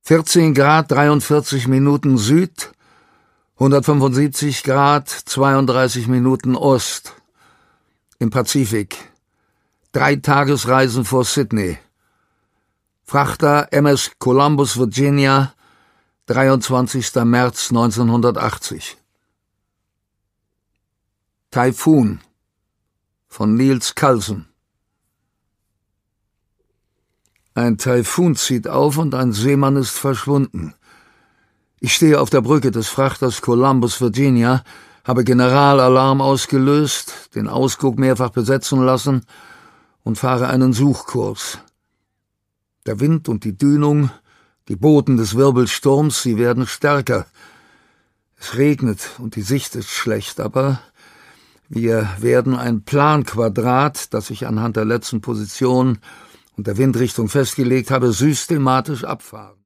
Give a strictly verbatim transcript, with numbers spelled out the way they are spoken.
vierzehn Grad dreiundvierzig Minuten Süd, hundertfünfundsiebzig Grad zweiunddreißig Minuten Ost. Im Pazifik. Drei Tagesreisen vor Sydney. Frachter M S Columbus, Virginia, dreiundzwanzigster März neunzehnhundertachtzig. Taifun von Niels Carlsen. Ein Taifun zieht auf und ein Seemann ist verschwunden. Ich stehe auf der Brücke des Frachters Columbus, Virginia, habe Generalalarm ausgelöst, den Ausguck mehrfach besetzen lassen und fahre einen Suchkurs. Der Wind und die Dünung, die Boten des Wirbelsturms, sie werden stärker. Es regnet und die Sicht ist schlecht, aber wir werden ein Planquadrat, das ich anhand der letzten Position und der Windrichtung festgelegt habe, systematisch abfahren.